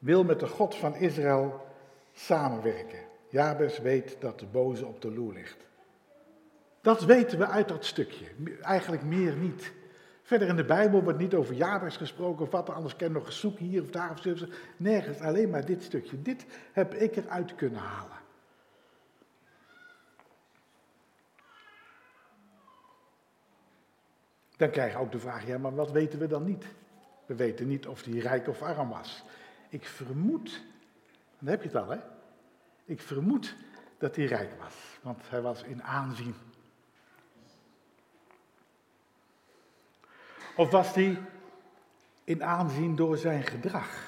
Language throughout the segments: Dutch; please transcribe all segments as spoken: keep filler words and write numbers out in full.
wil met de God van Israël samenwerken. Jabes weet dat de boze op de loer ligt. Dat weten we uit dat stukje, eigenlijk meer niet. Verder in de Bijbel wordt niet over Jabes gesproken of wat, anders kan je nog eens zoeken hier of daar of zo. Nergens, alleen maar dit stukje. Dit heb ik eruit kunnen halen. Dan krijg je ook de vraag, ja, maar wat weten we dan niet? We weten niet of hij rijk of arm was. Ik vermoed, dan heb je het al, hè? Ik vermoed dat hij rijk was, want hij was in aanzien. Of was hij in aanzien door zijn gedrag?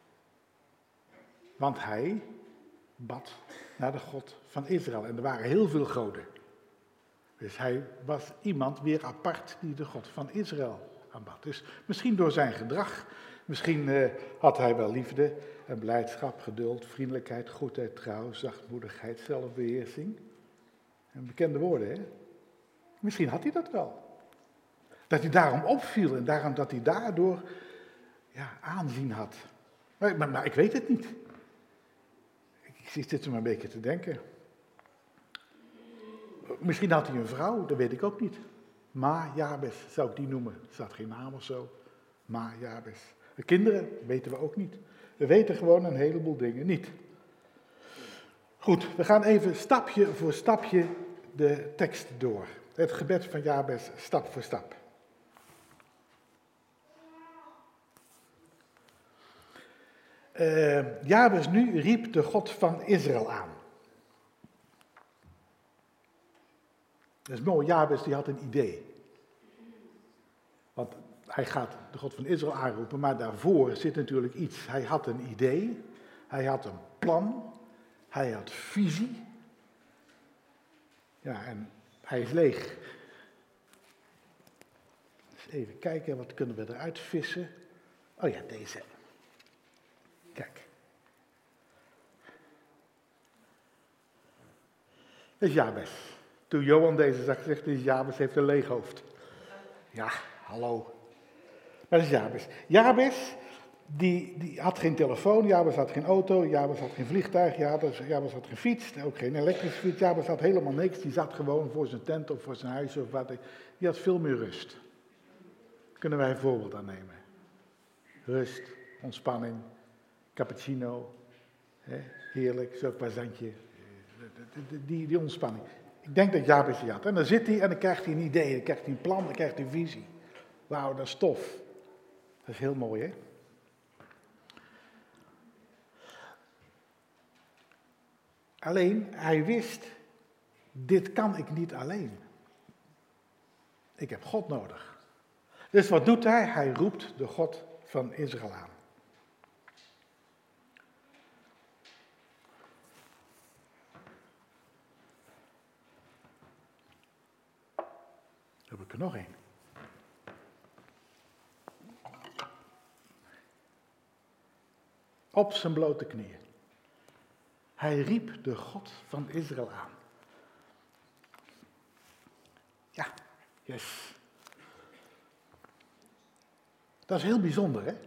Want hij bad naar de God van Israël en er waren heel veel goden. Dus hij was iemand weer apart die de God van Israël aanbad. Dus misschien door zijn gedrag, misschien uh, had hij wel liefde en blijdschap, geduld, vriendelijkheid, goedheid, trouw, zachtmoedigheid, zelfbeheersing. En bekende woorden, hè? Misschien had hij dat wel. Dat hij daarom opviel en daarom dat hij daardoor ja, aanzien had. Maar, maar, maar ik weet het niet. Ik zit er maar een beetje te denken. Misschien had hij een vrouw, dat weet ik ook niet. Ma Jabes zou ik die noemen. Er staat geen naam of zo. Ma Jabes. De kinderen weten we ook niet. We weten gewoon een heleboel dingen niet. Goed, we gaan even stapje voor stapje de tekst door. Het gebed van Jabes stap voor stap. Uh, Jabes nu riep de God van Israël aan. Dat is mooi, Jabes die had een idee. Want hij gaat de God van Israël aanroepen, maar daarvoor zit natuurlijk iets. Hij had een idee, hij had een plan, hij had visie. Ja, en hij is leeg. Dus even kijken, wat kunnen we eruit vissen? Oh ja, deze. Kijk. Dat is Jabes. Toen Johan deze zag, zegt hij, Jabes heeft een leeg hoofd. Ja, hallo. Maar dat is Jabes. Jabes, die, die had geen telefoon, Jabes had geen auto, Jabes had geen vliegtuig, Jabes, Jabes had geen fiets, ook geen elektrische fiets. Jabes had helemaal niks, die zat gewoon voor zijn tent of voor zijn huis of wat. Die had veel meer rust. Kunnen wij een voorbeeld aan nemen. Rust, ontspanning, cappuccino, hè, heerlijk, zo'n croissantje, die, die ontspanning. Ik denk dat Jabes die had. En dan zit hij en dan krijgt hij een idee, dan krijgt hij een plan, dan krijgt hij een visie. Wauw, dat is tof. Dat is heel mooi, hè? Alleen, hij wist, dit kan ik niet alleen. Ik heb God nodig. Dus wat doet hij? Hij roept de God van Israël aan. Dan heb ik er nog één. Op zijn blote knieën. Hij riep de God van Israël aan. Ja, yes. Dat is heel bijzonder, hè?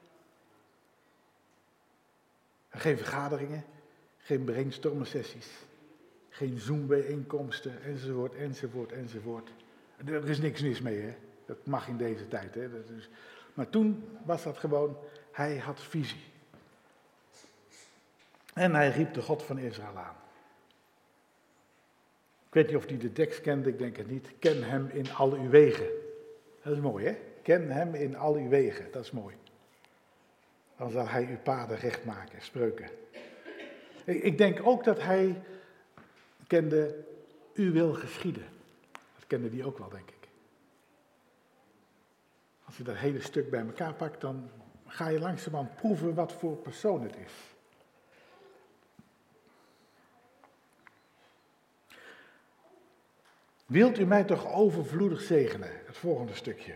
Geen vergaderingen, geen brainstormsessies, geen Zoom-bijeenkomsten, enzovoort, enzovoort, enzovoort. Er is niks mis mee, hè? Dat mag in deze tijd, hè? Dat is... Maar toen was dat gewoon, hij had visie. En hij riep de God van Israël aan. Ik weet niet of hij de tekst kende, ik denk het niet. Ken hem in al uw wegen. Dat is mooi, hè? Ken hem in al uw wegen, dat is mooi. Dan zal hij uw paden recht maken, Spreuken. Ik denk ook dat hij kende, u wil geschieden. Dat kende die ook wel, denk ik. Als je dat hele stuk bij elkaar pakt, dan ga je langzamerhand proeven wat voor persoon het is. Wilt u mij toch overvloedig zegenen? Het volgende stukje.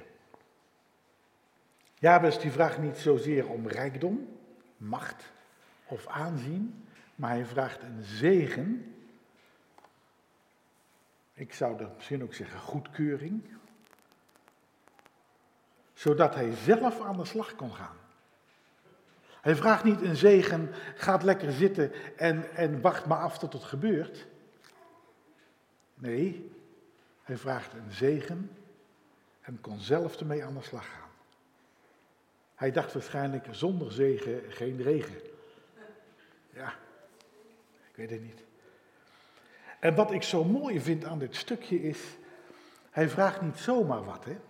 Jabes die vraagt niet zozeer om rijkdom, macht of aanzien, maar hij vraagt een zegen. Ik zou dat misschien ook zeggen goedkeuring. Zodat hij zelf aan de slag kon gaan. Hij vraagt niet een zegen, gaat lekker zitten en, en wacht maar af tot het gebeurt. Nee, hij vraagt een zegen en kon zelf ermee aan de slag gaan. Hij dacht waarschijnlijk zonder zegen geen regen. Ja, ik weet het niet. En wat ik zo mooi vind aan dit stukje is, hij vraagt niet zomaar wat, hè.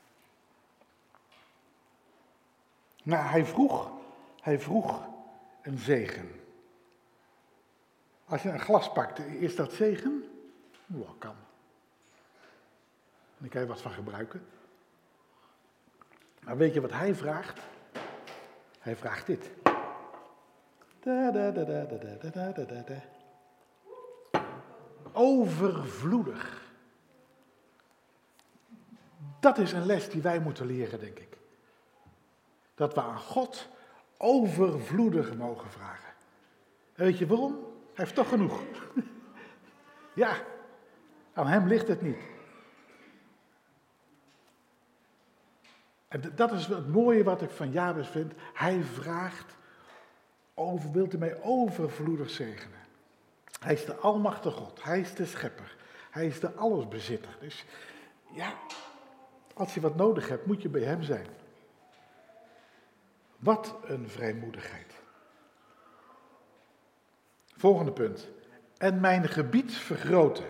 Nou, hij vroeg, hij vroeg een zegen. Als je een glas pakt, is dat zegen? Ja, kan. Daar kan je wat van gebruiken. Maar weet je wat hij vraagt? Hij vraagt dit. Da, da, da, da, da, da, da, da, da. Overvloedig. Dat is een les die wij moeten leren, denk ik. Dat we aan God overvloedig mogen vragen. En weet je waarom? Hij heeft toch genoeg. Ja, aan hem ligt het niet. En dat is het mooie wat ik van Jabes vind. Hij vraagt, over, wilt u mij overvloedig zegenen? Hij is de almachtige God, hij is de schepper, hij is de allesbezitter. Dus ja, als je wat nodig hebt, moet je bij hem zijn. Wat een vrijmoedigheid. Volgende punt. En mijn gebied vergroten.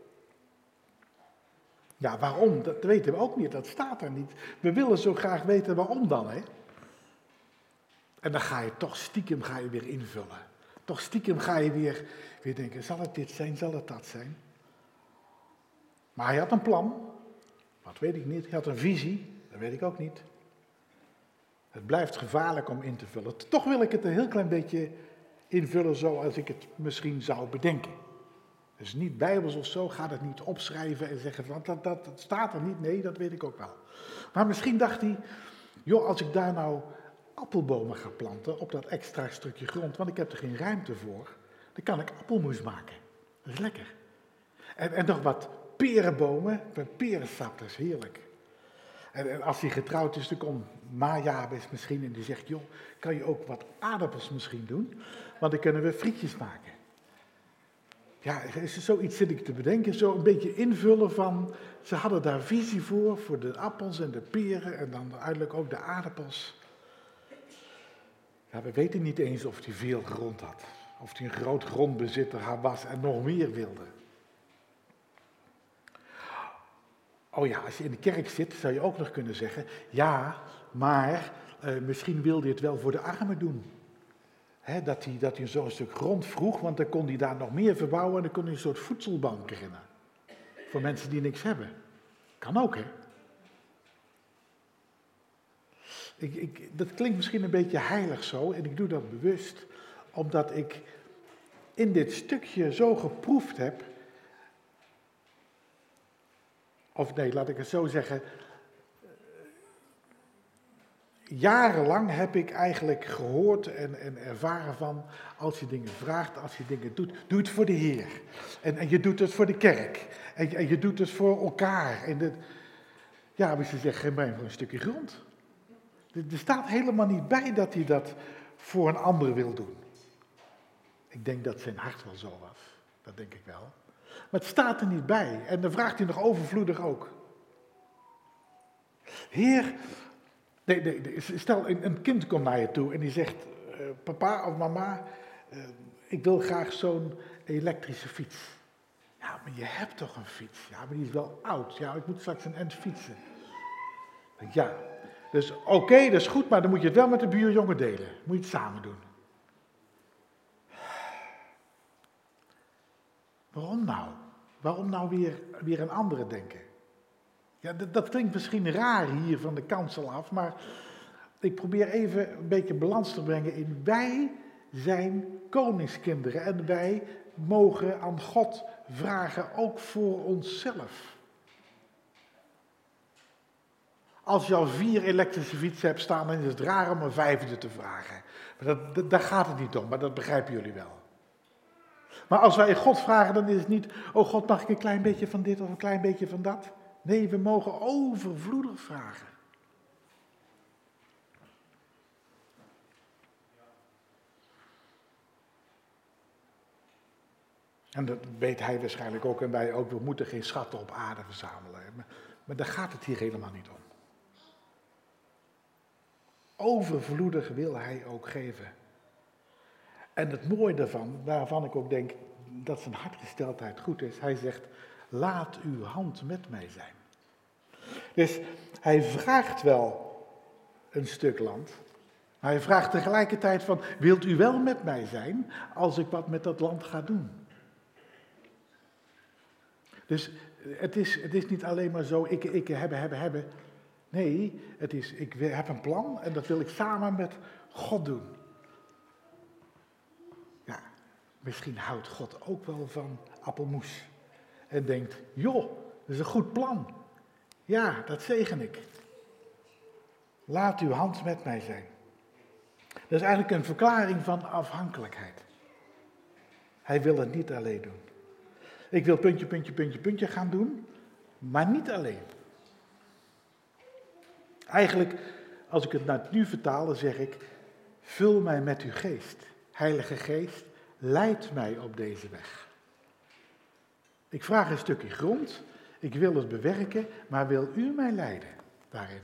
Ja, waarom? Dat weten we ook niet. Dat staat er niet. We willen zo graag weten waarom dan, hè? En dan ga je toch stiekem ga je weer invullen. Toch stiekem ga je weer, weer denken, zal het dit zijn, zal het dat zijn? Maar hij had een plan. Wat weet ik niet. Hij had een visie. Dat weet ik ook niet. Het blijft gevaarlijk om in te vullen. Toch wil ik het een heel klein beetje invullen zoals ik het misschien zou bedenken. Dus niet bijbels of zo, ga het niet opschrijven en zeggen van dat, dat, dat staat er niet. Nee, dat weet ik ook wel. Maar misschien dacht hij, joh, als ik daar nou appelbomen ga planten op dat extra stukje grond, want ik heb er geen ruimte voor, dan kan ik appelmoes maken. Dat is lekker. En, en nog wat perenbomen, met perensap, dat is heerlijk. En, en als hij getrouwd is, dan komt Jabes misschien en die zegt, joh, kan je ook wat aardappels misschien doen? Want dan kunnen we frietjes maken. Ja, is er zoiets zit ik te bedenken, zo een beetje invullen van, ze hadden daar visie voor, voor de appels en de peren en dan uiteindelijk ook de aardappels. Ja, we weten niet eens of hij veel grond had, of hij een groot grondbezitter was en nog meer wilde. Oh ja, als je in de kerk zit, zou je ook nog kunnen zeggen, ja, maar uh, misschien wilde hij het wel voor de armen doen. He, dat hij, dat hij zo'n stuk grond vroeg, want dan kon hij daar nog meer verbouwen en dan kon hij een soort voedselbank beginnen. Voor mensen die niks hebben. Kan ook, hè? Ik, ik, dat klinkt misschien een beetje heilig zo en ik doe dat bewust, omdat ik in dit stukje zo geproefd heb, of nee, laat ik het zo zeggen, jarenlang heb ik eigenlijk gehoord en, en ervaren van, als je dingen vraagt, als je dingen doet, doe het voor de Heer. En, en je doet het voor de kerk. En, en je doet het voor elkaar. En de, ja, maar ze zeggen, geef mij voor een stukje grond. Er, er staat helemaal niet bij dat hij dat voor een ander wil doen. Ik denk dat zijn hart wel zo was. Dat denk ik wel. Maar het staat er niet bij. En dan vraagt hij nog overvloedig ook. Heer, nee, nee, nee, stel een kind komt naar je toe en die zegt, uh, papa of mama, uh, ik wil graag zo'n elektrische fiets. Ja, maar je hebt toch een fiets? Ja, maar die is wel oud. Ja, ik moet straks een end fietsen. Ja, dus oké, okay, dat is goed, maar dan moet je het wel met de buurjongen delen. Moet je het samen doen. Waarom nou? Waarom nou weer, weer een andere denken? Ja, dat, dat klinkt misschien raar hier van de kansel af, maar ik probeer even een beetje balans te brengen in wij zijn koningskinderen en wij mogen aan God vragen, ook voor onszelf. Als je al vier elektrische fietsen hebt staan, dan is het raar om een vijfde te vragen. Maar dat, dat, daar gaat het niet om, maar dat begrijpen jullie wel. Maar als wij God vragen, dan is het niet, oh God, mag ik een klein beetje van dit of een klein beetje van dat? Nee, we mogen overvloedig vragen. En dat weet hij waarschijnlijk ook en wij ook. We moeten geen schatten op aarde verzamelen. Maar, maar daar gaat het hier helemaal niet om. Overvloedig wil hij ook geven. En het mooie daarvan, waarvan ik ook denk dat zijn hartgesteldheid goed is. Hij zegt, laat uw hand met mij zijn. Dus hij vraagt wel een stuk land. Maar hij vraagt tegelijkertijd van, wilt u wel met mij zijn als ik wat met dat land ga doen? Dus het is, het is niet alleen maar zo, ik, ik, hebben, hebben, hebben. Nee, het is, ik heb een plan en dat wil ik samen met God doen. Ja, misschien houdt God ook wel van appelmoes. En denkt, joh, dat is een goed plan. Ja, dat zegen ik. Laat uw hand met mij zijn. Dat is eigenlijk een verklaring van afhankelijkheid. Hij wil het niet alleen doen. Ik wil puntje, puntje, puntje, puntje gaan doen, maar niet alleen. Eigenlijk, als ik het naar het nu vertaal, dan zeg ik, vul mij met uw geest. Heilige Geest, leid mij op deze weg. Ik vraag een stukje grond, ik wil het bewerken, maar wil u mij leiden daarin?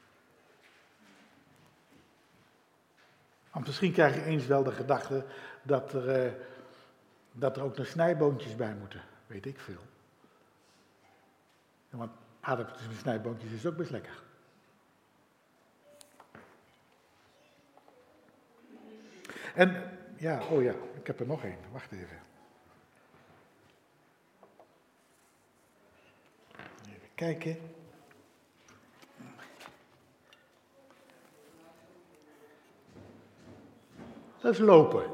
Want misschien krijg je eens wel de gedachte dat er, uh, dat er ook nog snijboontjes bij moeten. Weet ik veel. Ja, want aardappeltjes met snijboontjes is ook best lekker. En, ja, oh ja, ik heb er nog één. Wacht even. Even kijken. Dat is lopen.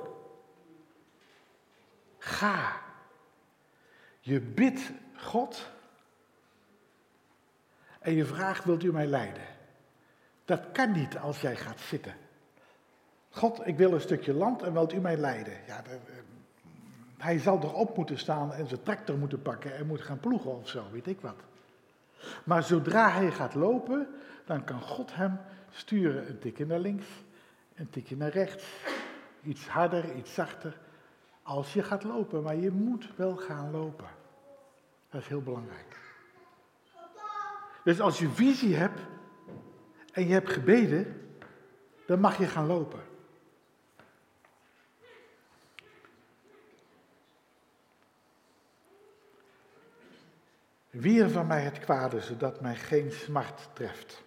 Ga. Je bidt God en je vraagt, wilt u mij leiden? Dat kan niet als jij gaat zitten. God, ik wil een stukje land en wilt u mij leiden? Ja, de, uh, hij zal erop moeten staan en zijn tractor moeten pakken en moet gaan ploegen of zo, weet ik wat. Maar zodra hij gaat lopen, dan kan God hem sturen een tikje naar links, een tikje naar rechts, iets harder, iets zachter. Als je gaat lopen, maar je moet wel gaan lopen. Dat is heel belangrijk. Dus als je visie hebt en je hebt gebeden, dan mag je gaan lopen. Weer van mij het kwade, zodat mij geen smart treft.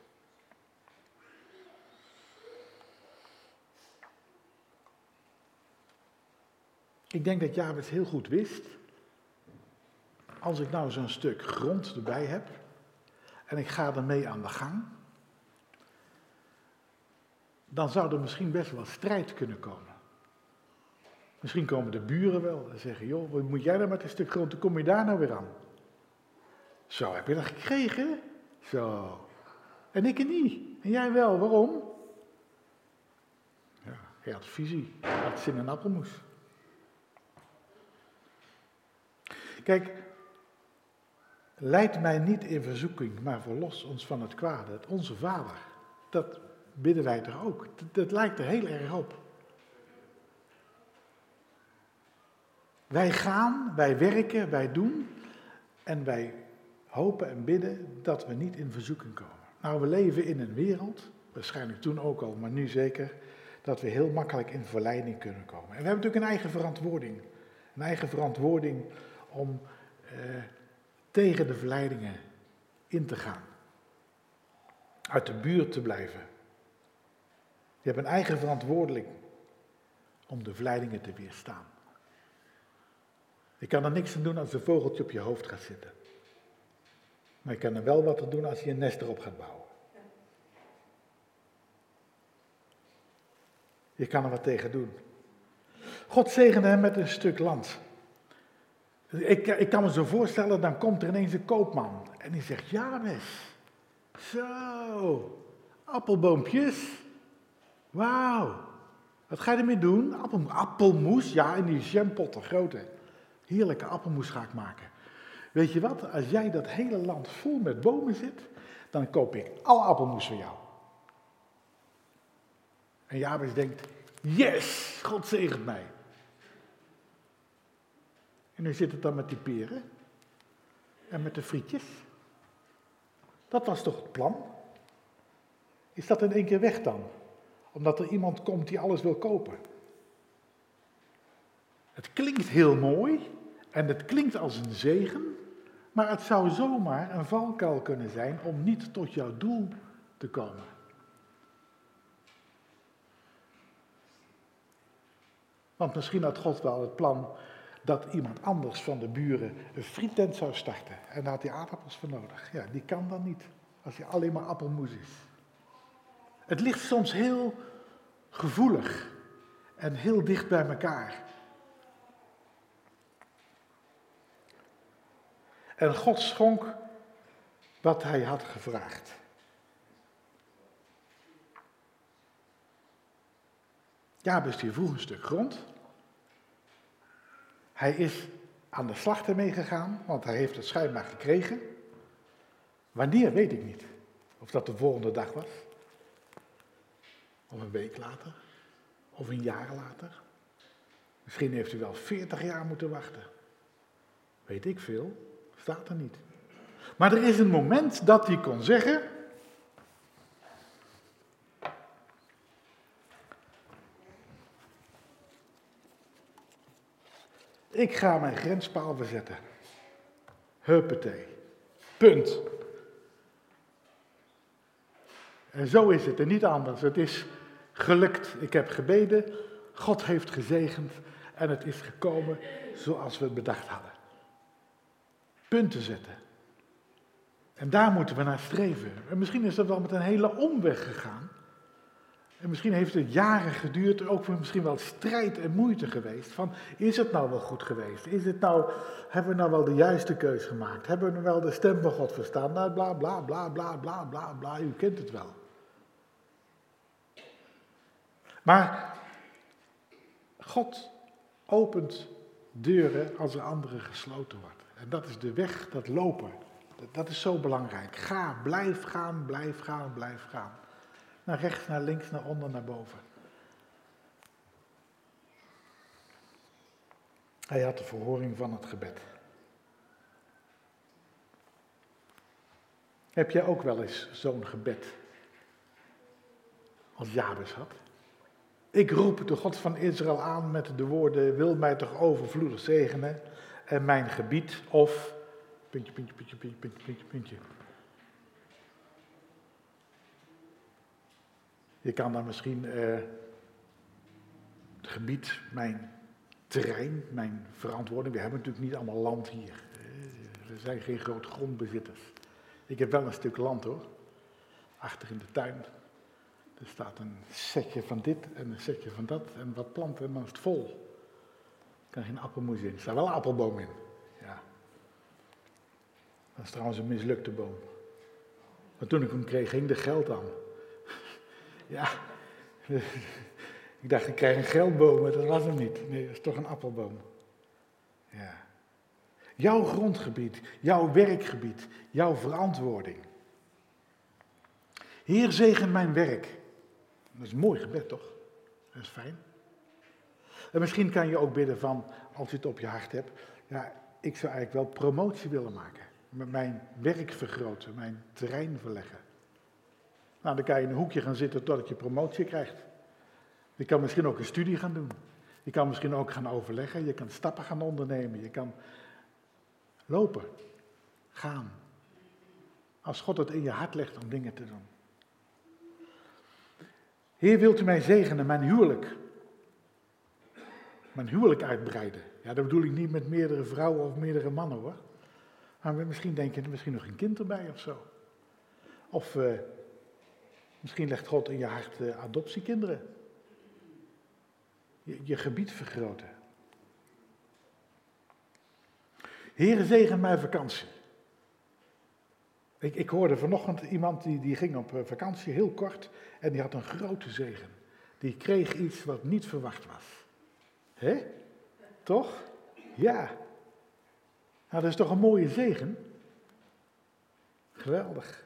Ik denk dat Jabes heel goed wist, als ik nou zo'n stuk grond erbij heb en ik ga ermee aan de gang, dan zou er misschien best wel strijd kunnen komen. Misschien komen de buren wel en zeggen, joh, wat moet jij dan met een stuk grond, hoe kom je daar nou weer aan? Zo, heb je dat gekregen? Zo. En ik niet. En jij wel, waarom? Ja, hij had visie, hij had zin in appelmoes. Kijk, leid mij niet in verzoeking, maar verlos ons van het kwade. Het Onze Vader, dat bidden wij toch ook. Dat, dat lijkt er heel erg op. Wij gaan, wij werken, wij doen en wij hopen en bidden dat we niet in verzoeking komen. Nou, we leven in een wereld, waarschijnlijk toen ook al, maar nu zeker, dat we heel makkelijk in verleiding kunnen komen. En we hebben natuurlijk een eigen verantwoording. Een eigen verantwoording om eh, tegen de verleidingen in te gaan. Uit de buurt te blijven. Je hebt een eigen verantwoording om de verleidingen te weerstaan. Je kan er niks aan doen als een vogeltje op je hoofd gaat zitten. Maar je kan er wel wat aan doen als je een nest erop gaat bouwen. Je kan er wat tegen doen. God zegende hem met een stuk land. Ik, ik kan me zo voorstellen, dan komt er ineens een koopman. En die zegt, Jabes, zo, appelboompjes. Wauw, wat ga je ermee doen? Appel, appelmoes, ja, in die jampotten, grote. Heerlijke appelmoes ga ik maken. Weet je wat, als jij dat hele land vol met bomen zit, dan koop ik alle appelmoes voor jou. En Jabes denkt, yes, God zegent mij. En nu zit het dan met die peren. En met de frietjes. Dat was toch het plan? Is dat in één keer weg dan? Omdat er iemand komt die alles wil kopen. Het klinkt heel mooi en het klinkt als een zegen, maar het zou zomaar een valkuil kunnen zijn om niet tot jouw doel te komen. Want misschien had God wel het plan dat iemand anders van de buren een friettent zou starten. En daar had hij aardappels voor nodig. Ja, die kan dan niet, als hij alleen maar appelmoes is. Het ligt soms heel gevoelig en heel dicht bij elkaar. En God schonk wat hij had gevraagd. Jabes die vroeg een stuk grond. Hij is aan de slag ermee gegaan, want hij heeft het schijnbaar gekregen. Wanneer, weet ik niet. Of dat de volgende dag was. Of een week later. Of een jaar later. Misschien heeft u wel veertig jaar moeten wachten. Weet ik veel. Staat er niet. Maar er is een moment dat hij kon zeggen: ik ga mijn grenspaal verzetten. Huppatee. Punt. En zo is het en niet anders. Het is gelukt. Ik heb gebeden. God heeft gezegend. En het is gekomen zoals we het bedacht hadden. Punten zetten. En daar moeten we naar streven. En misschien is dat wel met een hele omweg gegaan. En misschien heeft het jaren geduurd, ook misschien wel strijd en moeite geweest. Van, is het nou wel goed geweest? Is het nou, hebben we nou wel de juiste keus gemaakt? Hebben we nou wel de stem van God verstaan? Nou, bla, bla, bla, bla, bla, bla, bla, u kent het wel. Maar God opent deuren als er andere gesloten wordt. En dat is de weg, dat lopen. Dat is zo belangrijk. Ga, blijf gaan, blijf gaan, blijf gaan. Naar rechts, naar links, naar onder, naar boven. Hij had de verhoring van het gebed. Heb jij ook wel eens zo'n gebed als Jabes had? Ik roep de God van Israël aan met de woorden: wil mij toch overvloedig zegenen en mijn gebied of... puntje, puntje, puntje, puntje, puntje, puntje, puntje. Je kan dan misschien uh, het gebied, mijn terrein, mijn verantwoording. We hebben natuurlijk niet allemaal land hier. We zijn geen groot grondbezitters. Ik heb wel een stuk land hoor. Achter in de tuin. Er staat een setje van dit en een setje van dat en wat planten en dan is het vol. Er kan geen appelmoes in. Er staat wel een appelboom in. Ja. Dat is trouwens een mislukte boom. Maar toen ik hem kreeg, ging er geld aan. Ja, ik dacht ik krijg een geldboom, maar dat was hem niet. Nee, dat is toch een appelboom. Ja. Jouw grondgebied, jouw werkgebied, jouw verantwoording. Heer, zegen mijn werk. Dat is een mooi gebed, toch? Dat is fijn. En misschien kan je ook bidden van, als je het op je hart hebt, ja, ik zou eigenlijk wel promotie willen maken. Met mijn werk vergroten, mijn terrein verleggen. Nou, dan kan je in een hoekje gaan zitten totdat je promotie krijgt. Je kan misschien ook een studie gaan doen. Je kan misschien ook gaan overleggen. Je kan stappen gaan ondernemen. Je kan lopen, gaan. Als God het in je hart legt om dingen te doen. Heer, wilt u mij zegenen, mijn huwelijk. Mijn huwelijk uitbreiden. Ja, dat bedoel ik niet met meerdere vrouwen of meerdere mannen hoor. Maar misschien denk je er misschien nog een kind erbij of zo. Of uh, misschien legt God in je hart uh, adoptiekinderen. Je, je gebied vergroten. Heere, zegen mijn vakantie. Ik, ik hoorde vanochtend iemand die, die ging op vakantie, heel kort, en die had een grote zegen. Die kreeg iets wat niet verwacht was. Hé? Toch? Ja. Nou, dat is toch een mooie zegen? Geweldig.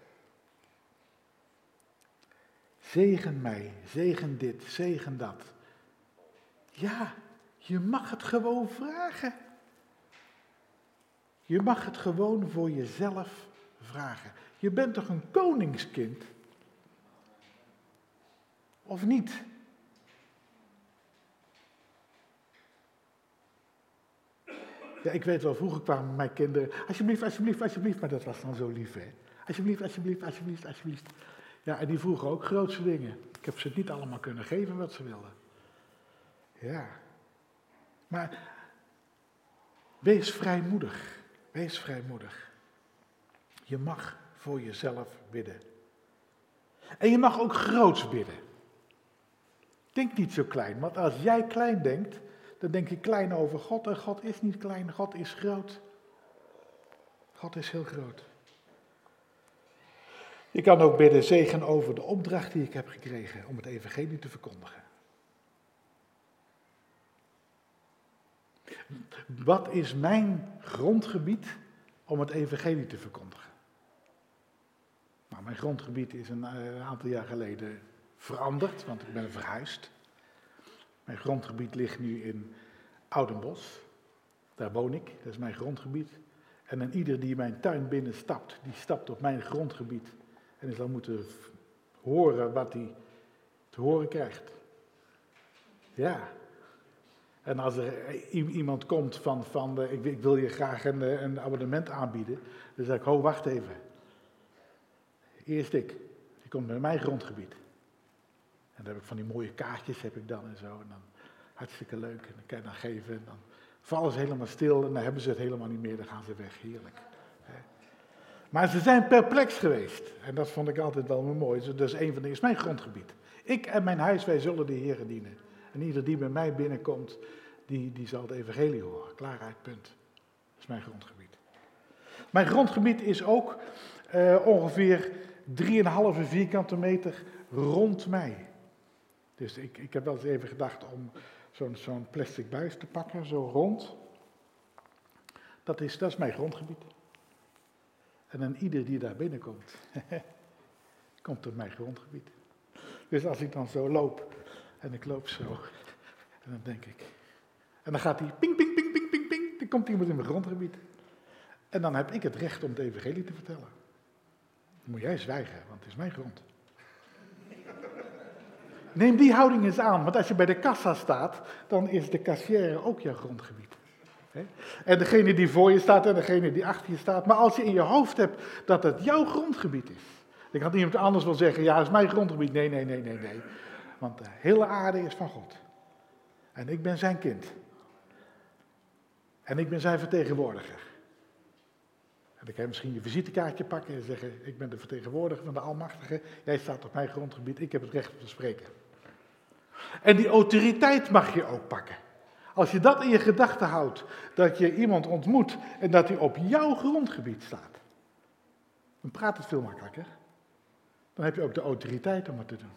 Zegen mij, zegen dit, zegen dat. Ja, je mag het gewoon vragen. Je mag het gewoon voor jezelf vragen. Je bent toch een koningskind? Of niet? Ja, ik weet wel, vroeger kwamen mijn kinderen, alsjeblieft, alsjeblieft, alsjeblieft, maar dat was dan zo lief, hè. Alsjeblieft, alsjeblieft, alsjeblieft, alsjeblieft. Ja, en die vroegen ook grootste dingen. Ik heb ze niet allemaal kunnen geven wat ze wilden. Ja. Maar wees vrijmoedig. Wees vrijmoedig. Je mag voor jezelf bidden. En je mag ook groots bidden. Denk niet zo klein, want als jij klein denkt, dan denk je klein over God. En God is niet klein, God is groot. God is heel groot. Je kan ook bidden zegen over de opdracht die ik heb gekregen om het evangelie te verkondigen. Wat is mijn grondgebied om het evangelie te verkondigen? Nou, mijn grondgebied is een, een aantal jaar geleden veranderd, want ik ben verhuisd. Mijn grondgebied ligt nu in Oudenbosch. Daar woon ik, dat is mijn grondgebied. En dan ieder die mijn tuin binnenstapt, die stapt op mijn grondgebied. En die zal moeten horen wat hij te horen krijgt. Ja. En als er iemand komt van, van ik, ik wil je graag een, een abonnement aanbieden, dan zeg ik, ho, wacht even. Eerst ik, die komt bij mijn grondgebied. En dan heb ik van die mooie kaartjes, heb ik dan en zo. En dan hartstikke leuk, en dan kan je dan geven. En dan vallen ze helemaal stil en dan hebben ze het helemaal niet meer, dan gaan ze weg, heerlijk. Maar ze zijn perplex geweest. En dat vond ik altijd wel mooi. Dus een van de is mijn grondgebied. Ik en mijn huis, wij zullen de Heere dienen. En ieder die bij mij binnenkomt, die, die zal het evangelie horen. Klaar uit, punt. Dat is mijn grondgebied. Mijn grondgebied is ook uh, ongeveer drieënhalve vierkante meter rond mij. Dus ik, ik heb wel eens even gedacht om zo'n zo'n plastic buis te pakken, zo rond. Dat is, dat is mijn grondgebied. En dan ieder die daar binnenkomt, komt op mijn grondgebied. Dus als ik dan zo loop, en ik loop zo, en dan denk ik, en dan gaat hij ping, ping, ping, ping, ping, ping, dan komt iemand in mijn grondgebied. En dan heb ik het recht om het evangelie te vertellen. Dan moet jij zwijgen, want het is mijn grond. Neem die houding eens aan, want als je bij de kassa staat, dan is de kassière ook jouw grondgebied. En degene die voor je staat en degene die achter je staat. Maar als je in je hoofd hebt dat het jouw grondgebied is. Dan kan iemand anders wel zeggen, ja, het is mijn grondgebied. Nee, nee, nee, nee, nee. Want de hele aarde is van God. En ik ben zijn kind. En ik ben zijn vertegenwoordiger. En dan kan je misschien je visitekaartje pakken en zeggen, ik ben de vertegenwoordiger van de Almachtige. Jij staat op mijn grondgebied, ik heb het recht om te spreken. En die autoriteit mag je ook pakken. Als je dat in je gedachten houdt, dat je iemand ontmoet en dat hij op jouw grondgebied staat, dan praat het veel makkelijker. Dan heb je ook de autoriteit om het te doen.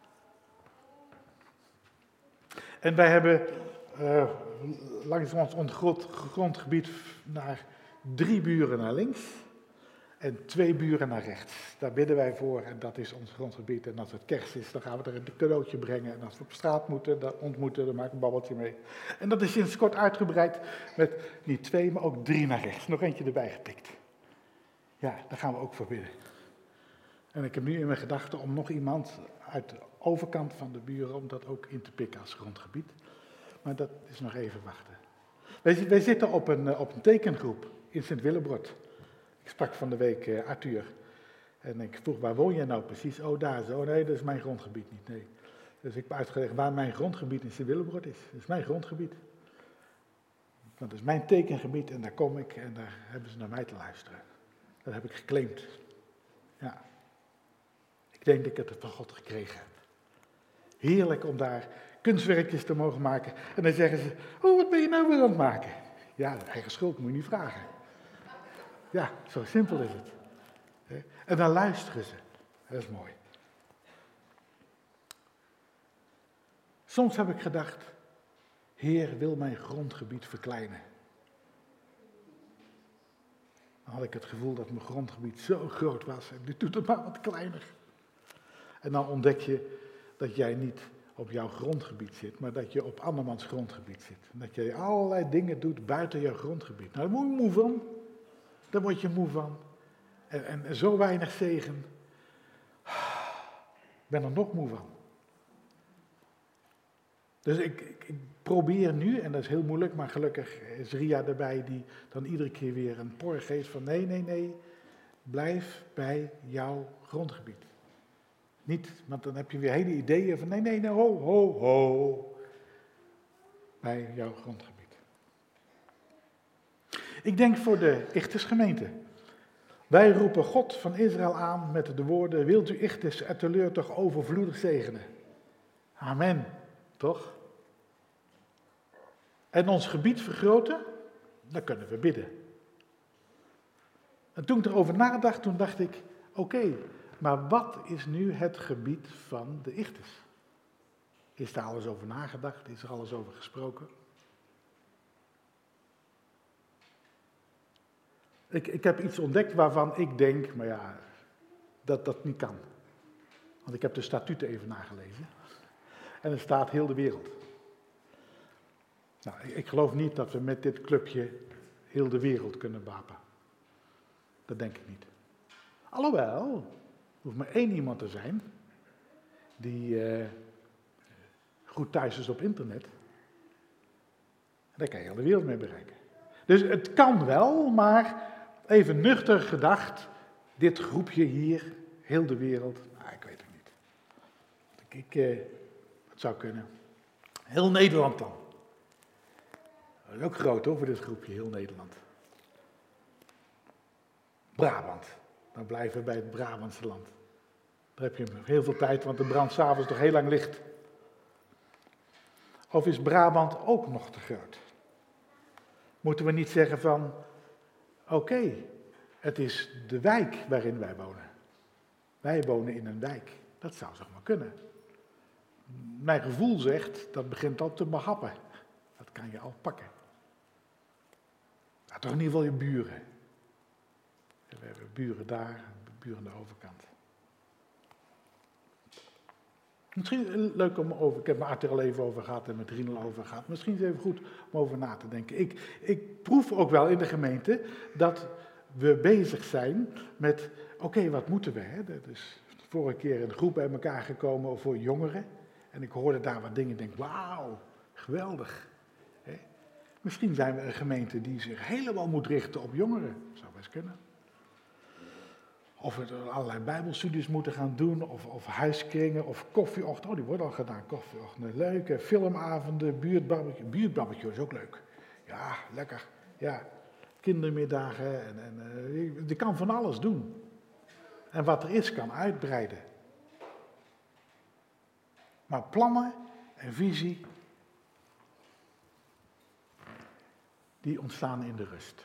En wij hebben uh, langs ons grondgebied naar drie buren naar links en twee buren naar rechts. Daar bidden wij voor en dat is ons grondgebied. En als het kerst is, dan gaan we er een cadeautje brengen. En als we op straat moeten, dan ontmoeten, dan maken we een babbeltje mee. En dat is sinds kort uitgebreid met niet twee, maar ook drie naar rechts. Nog eentje erbij gepikt. Ja, daar gaan we ook voor bidden. En ik heb nu in mijn gedachten om nog iemand uit de overkant van de buren, om dat ook in te pikken als grondgebied. Maar dat is nog even wachten. Wij, wij zitten op een, op een tekengroep in Sint-Willebrod. Ik sprak van de week uh, Arthur. En ik vroeg, waar woon jij nou precies? Oh, daar zo. Nee, dat is mijn grondgebied niet. Nee. Dus ik heb uitgelegd waar mijn grondgebied in Sint-Willebrod is. Dat is mijn grondgebied. Dat is mijn tekengebied en daar kom ik en daar hebben ze naar mij te luisteren. Dat heb ik geclaimd. Ja. Ik denk dat ik het van God gekregen heb. Heerlijk om daar kunstwerkjes te mogen maken. En dan zeggen ze, oh, wat ben je nou weer aan het maken? Ja, eigen schuld moet je niet vragen. Ja, zo simpel is het. En dan luisteren ze. Dat is mooi. Soms heb ik gedacht, Heer wil mijn grondgebied verkleinen. Dan had ik het gevoel dat mijn grondgebied zo groot was en nu doet het maar wat kleiner. En dan ontdek je dat jij niet op jouw grondgebied zit, maar dat je op andermans grondgebied zit. En dat je allerlei dingen doet buiten jouw grondgebied. Nou, daar moet je moe van. Daar word je moe van. En, en, en zo weinig zegen. Ik ben er nog moe van. Dus ik, ik, ik probeer nu, en dat is heel moeilijk, maar gelukkig is Ria erbij die dan iedere keer weer een por geeft van nee, nee, nee, blijf bij jouw grondgebied. Niet, want dan heb je weer hele ideeën van nee, nee, nee, ho, ho, ho. Bij jouw grondgebied. Ik denk voor de Ichtersgemeente. Wij roepen God van Israël aan met de woorden, wilt u Ichters en Teleur toch overvloedig zegenen? Amen, toch? En ons gebied vergroten, dan kunnen we bidden. En toen ik erover nadacht, toen dacht ik, oké, okay, maar wat is nu het gebied van de Ichters? Is daar alles over nagedacht? Is er alles over gesproken? Ik, ik heb iets ontdekt waarvan ik denk, maar ja, dat dat niet kan. Want ik heb de statuten even nagelezen. En er staat heel de wereld. Nou, ik geloof niet dat we met dit clubje heel de wereld kunnen wapen. Dat denk ik niet. Alhoewel, er hoeft maar één iemand te zijn die uh, goed thuis is op internet. En daar kan je heel de wereld mee bereiken. Dus het kan wel, maar even nuchter gedacht, dit groepje hier, heel de wereld, nou, ik weet het niet. Ik, uh, het zou kunnen. Heel Nederland dan. Dat is ook groot hoor, voor dit groepje, heel Nederland. Brabant. Dan blijven we bij het Brabantse land. Daar heb je heel veel tijd, want de brand 's avonds toch heel lang licht. Of is Brabant ook nog te groot? Moeten we niet zeggen van, oké, okay, het is de wijk waarin wij wonen. Wij wonen in een wijk. Dat zou zeg maar kunnen. Mijn gevoel zegt, dat begint al te behappen. Dat kan je al pakken. Nou, toch in ieder geval je buren. We hebben buren daar, buren aan de overkant. Misschien leuk om over, ik heb met Arthur al even over gehad en met Rienel over gehad. Misschien is het even goed om over na te denken. Ik, ik proef ook wel in de gemeente dat we bezig zijn met, oké, okay, wat moeten we? Hè? Dat is de vorige keer een groep bij elkaar gekomen voor jongeren. En ik hoorde daar wat dingen en denk, wauw, geweldig. Hè? Misschien zijn we een gemeente die zich helemaal moet richten op jongeren. Dat zou best kunnen. Of we allerlei bijbelstudies moeten gaan doen, of, of huiskringen, of koffieochtend. Oh, die worden al gedaan, koffieochtenden. Leuke filmavonden, buurtbarbecue. Buurtbarbecue is ook leuk. Ja, lekker. Ja, kindermiddagen. En, en, uh, je kan van alles doen. En wat er is, kan uitbreiden. Maar plannen en visie, die ontstaan in de rust.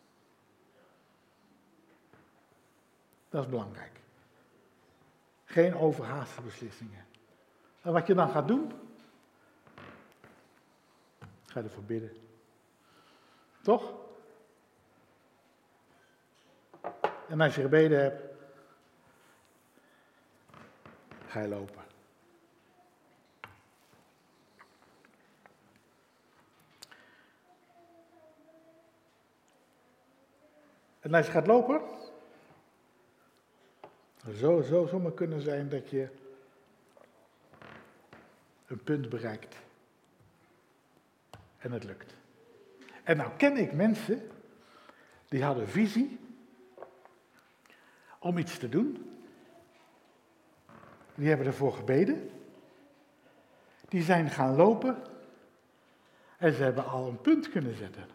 Dat is belangrijk. Geen overhaaste beslissingen. En wat je dan gaat doen? Ga je ervoor bidden. Toch? En als je gebeden hebt, ga je lopen. En als je gaat lopen, zou zo zomaar kunnen zijn dat je een punt bereikt. En het lukt. En nou ken ik mensen, die hadden visie om iets te doen. Die hebben ervoor gebeden. Die zijn gaan lopen. En ze hebben al een punt kunnen zetten.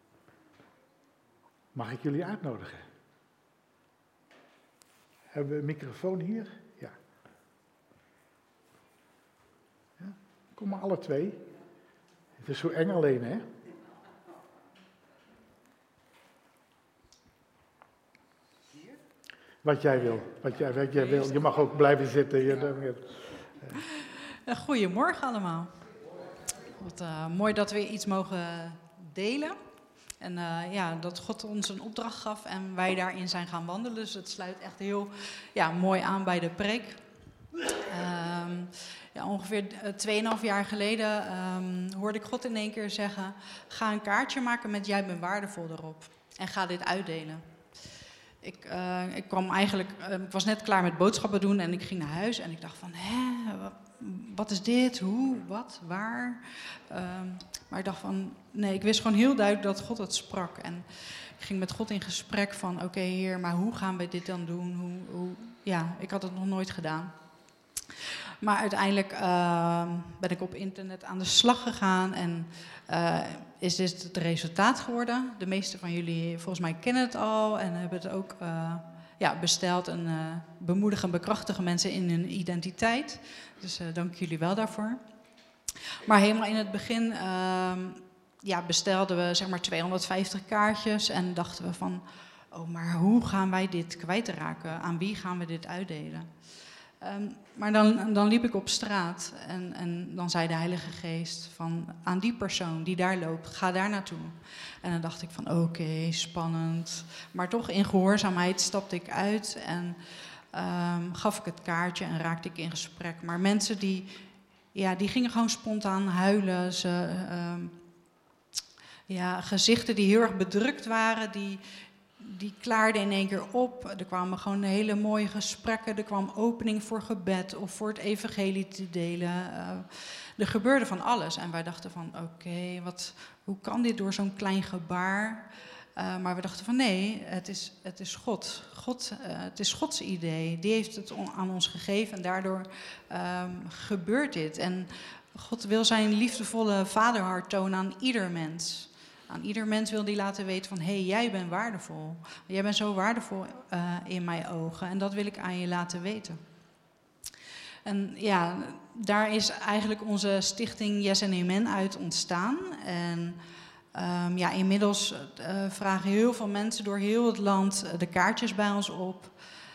Mag ik jullie uitnodigen? Hebben we een microfoon hier? Ja. Ja. Kom maar alle twee. Het is zo eng alleen, hè? Hier? Wat jij wil. Wat jij, wat jij wil. Je mag ook blijven zitten. Je, uh. Goedemorgen allemaal. Wat, uh, mooi dat we iets mogen delen. En uh, ja, dat God ons een opdracht gaf en wij daarin zijn gaan wandelen. Dus het sluit echt heel ja, mooi aan bij de preek. Um, ja, ongeveer tweeënhalf jaar geleden um, hoorde ik God in één keer zeggen: ga een kaartje maken met jij bent waardevol erop. En ga dit uitdelen. ik, uh, ik kwam eigenlijk, uh, ik was net klaar met boodschappen doen en ik ging naar huis en ik dacht van, hè, wat, wat is dit, hoe, wat, waar? Uh, maar ik dacht van, nee, ik wist gewoon heel duidelijk dat God het sprak. En ik ging met God in gesprek van, oké, okay, Heer, maar hoe gaan we dit dan doen? Hoe, hoe, ja, ik had het nog nooit gedaan. Maar uiteindelijk uh, ben ik op internet aan de slag gegaan en uh, is dit het resultaat geworden. De meeste van jullie volgens mij kennen het al en hebben het ook uh, ja, besteld en uh, bemoedigen en bekrachtigen mensen in hun identiteit. Dus uh, dank jullie wel daarvoor. Maar helemaal in het begin uh, ja, bestelden we zeg maar tweehonderdvijftig kaartjes en dachten we van, oh, maar hoe gaan wij dit kwijtraken? Aan wie gaan we dit uitdelen? Um, maar dan, dan liep ik op straat en, en dan zei de Heilige Geest van aan die persoon die daar loopt, ga daar naartoe. En dan dacht ik van oké, okay, spannend. Maar toch in gehoorzaamheid stapte ik uit en um, gaf ik het kaartje en raakte ik in gesprek. Maar mensen die, ja, die gingen gewoon spontaan huilen. Ze, um, ja, gezichten die heel erg bedrukt waren, die... Die klaarde in één keer op. Er kwamen gewoon hele mooie gesprekken. Er kwam opening voor gebed of voor het evangelie te delen. Uh, er gebeurde van alles. En wij dachten van, oké, okay, wat, hoe kan dit door zo'n klein gebaar? Uh, maar we dachten van, nee, het is, het is God. God uh, het is Gods idee. Die heeft het on, aan ons gegeven en daardoor um, gebeurt dit. En God wil zijn liefdevolle vaderhart tonen aan ieder mens. Aan ieder mens wil die laten weten van, hé, hey, jij bent waardevol. Jij bent zo waardevol uh, in mijn ogen en dat wil ik aan je laten weten. En ja, daar is eigenlijk onze stichting Yes en Amen uit ontstaan. En um, ja, inmiddels uh, vragen heel veel mensen door heel het land de kaartjes bij ons op.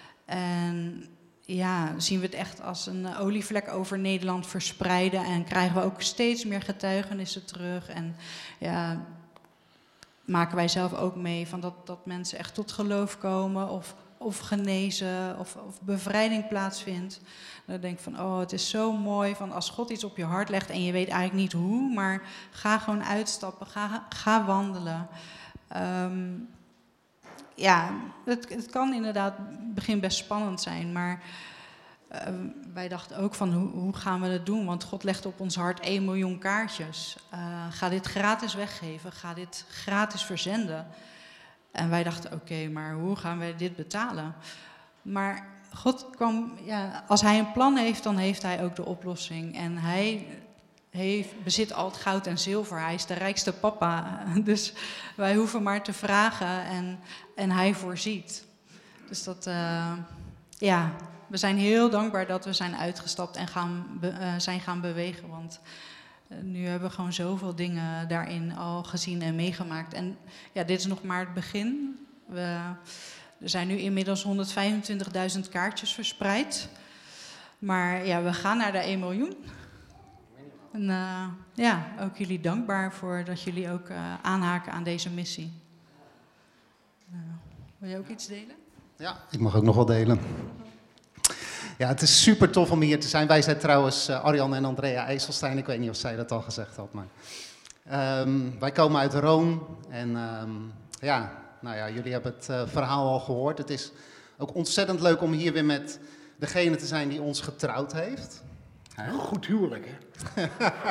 En ja, zien we het echt als een olievlek over Nederland verspreiden en krijgen we ook steeds meer getuigenissen terug. En ja, maken wij zelf ook mee van dat, dat mensen echt tot geloof komen of, of genezen of, of bevrijding plaatsvindt. Dan denk ik van, oh, het is zo mooi van als God iets op je hart legt en je weet eigenlijk niet hoe, maar ga gewoon uitstappen, ga, ga wandelen. Um, ja, het, het kan inderdaad in het begin best spannend zijn, maar uh, wij dachten ook van hoe, hoe gaan we dat doen? Want God legt op ons hart één miljoen kaartjes. Uh, ga dit gratis weggeven, ga dit gratis verzenden. En wij dachten, oké, okay, maar hoe gaan wij dit betalen? Maar God kwam, ja, als hij een plan heeft, dan heeft hij ook de oplossing. En hij heeft, bezit al het goud en zilver. Hij is de rijkste papa. Dus wij hoeven maar te vragen en, en hij voorziet. Dus dat, uh, ja, we zijn heel dankbaar dat we zijn uitgestapt en gaan be, uh, zijn gaan bewegen. Want uh, nu hebben we gewoon zoveel dingen daarin al gezien en meegemaakt. En ja, dit is nog maar het begin. We, er zijn nu inmiddels honderdvijfentwintigduizend kaartjes verspreid. Maar ja, we gaan naar de één miljoen. En uh, ja, ook jullie dankbaar voor dat jullie ook uh, aanhaken aan deze missie. Uh, wil je ook iets delen? Ja, ik mag ook nog wel delen. Ja, het is super tof om hier te zijn. Wij zijn trouwens uh, Arjan en Andrea IJsselstein. Ik weet niet of zij dat al gezegd had, maar um, wij komen uit Roon. En um, ja, nou ja, jullie hebben het uh, verhaal al gehoord. Het is ook ontzettend leuk om hier weer met degene te zijn die ons getrouwd heeft. Huh? Goed huwelijk, hè?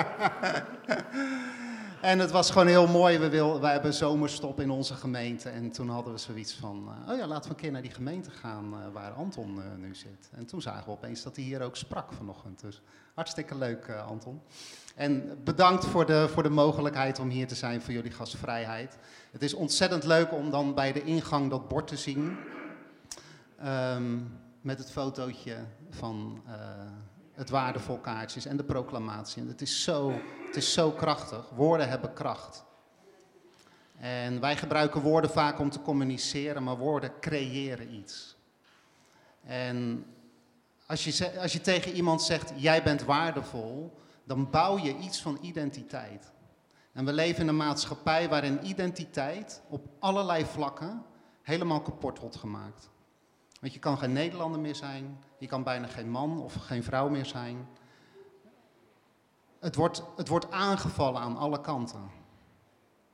En het was gewoon heel mooi. We, wil, we hebben zomerstop in onze gemeente. En toen hadden we zoiets van, uh, oh ja, laten we een keer naar die gemeente gaan uh, waar Anton uh, nu zit. En toen zagen we opeens dat hij hier ook sprak vanochtend. Dus hartstikke leuk, uh, Anton. En bedankt voor de, voor de mogelijkheid om hier te zijn, voor jullie gastvrijheid. Het is ontzettend leuk om dan bij de ingang dat bord te zien. Um, met het fotootje van uh, het waardevol kaartjes en de proclamatie. En het is zo, het is zo krachtig. Woorden hebben kracht. En wij gebruiken woorden vaak om te communiceren, maar woorden creëren iets. En als je, als je tegen iemand zegt, jij bent waardevol, dan bouw je iets van identiteit. En we leven in een maatschappij waarin identiteit op allerlei vlakken helemaal kapot wordt gemaakt. Want je kan geen Nederlander meer zijn, je kan bijna geen man of geen vrouw meer zijn. Het wordt, het wordt aangevallen aan alle kanten.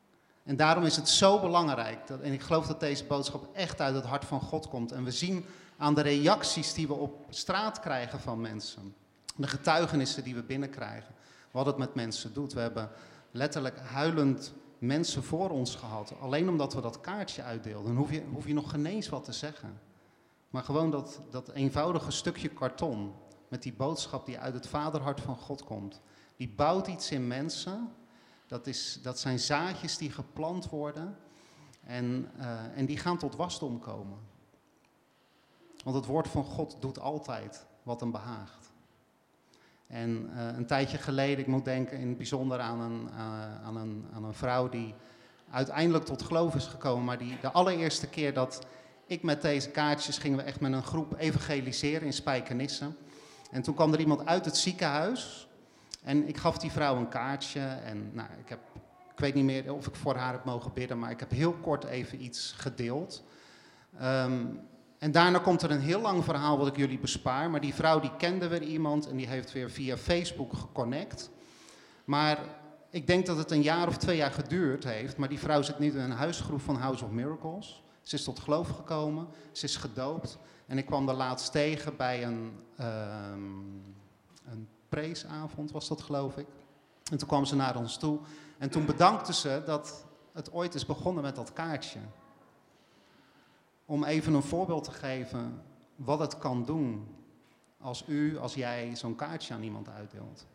En daarom is het zo belangrijk, dat, en ik geloof dat deze boodschap echt uit het hart van God komt. En we zien aan de reacties die we op straat krijgen van mensen, de getuigenissen die we binnenkrijgen, wat het met mensen doet. We hebben letterlijk huilend mensen voor ons gehad, alleen omdat we dat kaartje uitdeelden. Dan hoef je, hoef je nog geen eens wat te zeggen. Maar gewoon dat, dat eenvoudige stukje karton met die boodschap die uit het vaderhart van God komt, die bouwt iets in mensen. Dat, is, dat zijn zaadjes die geplant worden en, uh, en die gaan tot wasdom komen. Want het woord van God doet altijd wat hem behaagt. En uh, een tijdje geleden, ik moet denken in het bijzonder aan een, uh, aan, een, aan een vrouw die uiteindelijk tot geloof is gekomen. Maar die de allereerste keer dat ik met deze kaartjes, gingen we echt met een groep evangeliseren in Spijkenisse. En toen kwam er iemand uit het ziekenhuis en ik gaf die vrouw een kaartje. En nou, ik, heb, ik weet niet meer of ik voor haar heb mogen bidden, maar ik heb heel kort even iets gedeeld. Um, En daarna komt er een heel lang verhaal wat ik jullie bespaar. Maar die vrouw die kende weer iemand en die heeft weer via Facebook geconnect. Maar ik denk dat het een jaar of twee jaar geduurd heeft. Maar die vrouw zit nu in een huisgroep van House of Miracles. Ze is tot geloof gekomen, ze is gedoopt. En ik kwam daar laatst tegen bij een, um, een preesavond, was dat geloof ik. En toen kwam ze naar ons toe. En toen bedankte ze dat het ooit is begonnen met dat kaartje. Om even een voorbeeld te geven wat het kan doen als u, als jij zo'n kaartje aan iemand uitdeelt.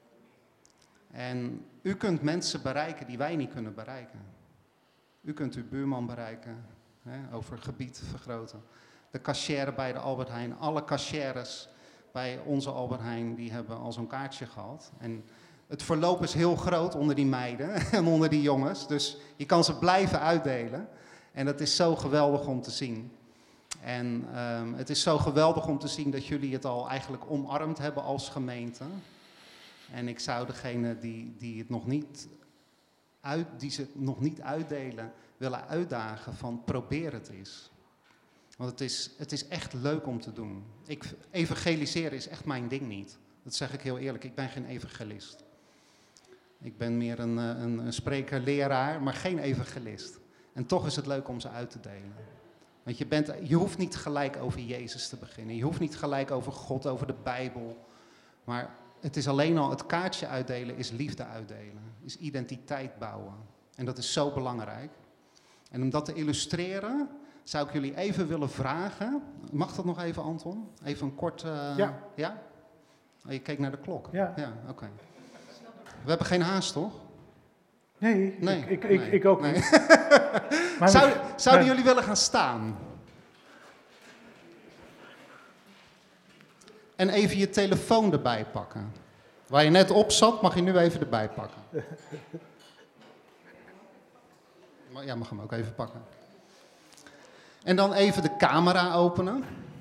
En u kunt mensen bereiken die wij niet kunnen bereiken. U kunt uw buurman bereiken, hè, over gebied vergroten. De cashier bij de Albert Heijn, alle cashiers bij onze Albert Heijn, die hebben al zo'n kaartje gehad. En het verloop is heel groot onder die meiden en onder die jongens, dus je kan ze blijven uitdelen. En dat is zo geweldig om te zien. En um, het is zo geweldig om te zien dat jullie het al eigenlijk omarmd hebben als gemeente. En ik zou degene die, die het nog niet, uit, die ze nog niet uitdelen willen uitdagen van probeer het eens. Want het is, het is echt leuk om te doen. Ik, evangeliseren is echt mijn ding niet. Dat zeg ik heel eerlijk, ik ben geen evangelist. Ik ben meer een, een, een spreker, leraar, maar geen evangelist. En toch is het leuk om ze uit te delen. Want je, bent, je hoeft niet gelijk over Jezus te beginnen. Je hoeft niet gelijk over God, over de Bijbel. Maar het is alleen al het kaartje uitdelen, is liefde uitdelen. Is identiteit bouwen. En dat is zo belangrijk. En om dat te illustreren, zou ik jullie even willen vragen. Mag dat nog even, Anton? Even een kort... Uh, ja. Ja? Oh, je keek naar de klok? Ja. Ja, oké. Okay. We hebben geen haast, toch? Nee, nee, ik, ik, nee, ik, ik ook nee. niet. Maar Zou, we, zouden maar, jullie willen gaan staan? En even je telefoon erbij pakken. Waar je net op zat, mag je nu even erbij pakken. Ja, mag hem ook even pakken. En dan even de camera openen.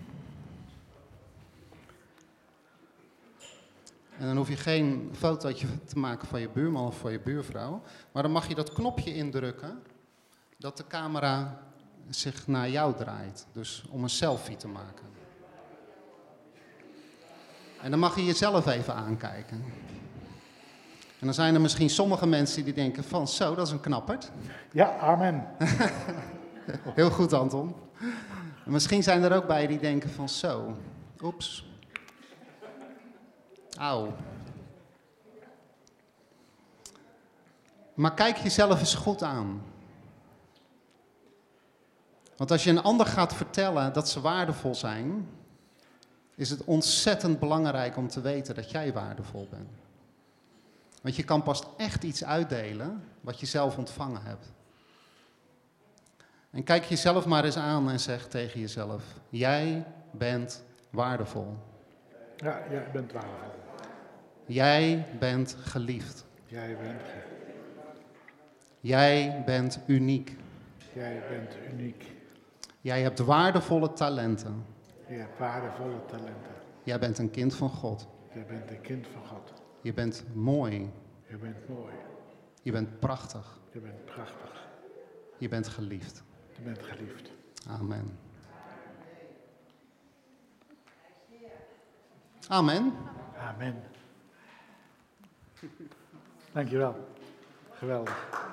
En dan hoef je geen fotootje te maken van je buurman of van je buurvrouw. Maar dan mag je dat knopje indrukken dat de camera zich naar jou draait. Dus om een selfie te maken. En dan mag je jezelf even aankijken. En dan zijn er misschien sommige mensen die denken van zo, dat is een knapperd. Ja, amen. Heel goed, Anton. En misschien zijn er ook bij die denken van zo, oeps. Auw. Maar kijk jezelf eens goed aan. Want als je een ander gaat vertellen dat ze waardevol zijn, is het ontzettend belangrijk om te weten dat jij waardevol bent. Want je kan pas echt iets uitdelen wat je zelf ontvangen hebt. En kijk jezelf maar eens aan en zeg tegen jezelf, jij bent waardevol. Ja, jij bent waardevol. Jij bent geliefd. Jij bent geliefd. Jij bent uniek. Jij bent uniek. Jij hebt waardevolle talenten. Je hebt waardevolle talenten. Jij bent een kind van God. Je bent een kind van God. Je bent mooi. Je bent mooi. Je bent prachtig. Je bent prachtig. Je bent geliefd. Je bent geliefd. Amen. Amen. Amen. Dankjewel. Geweldig.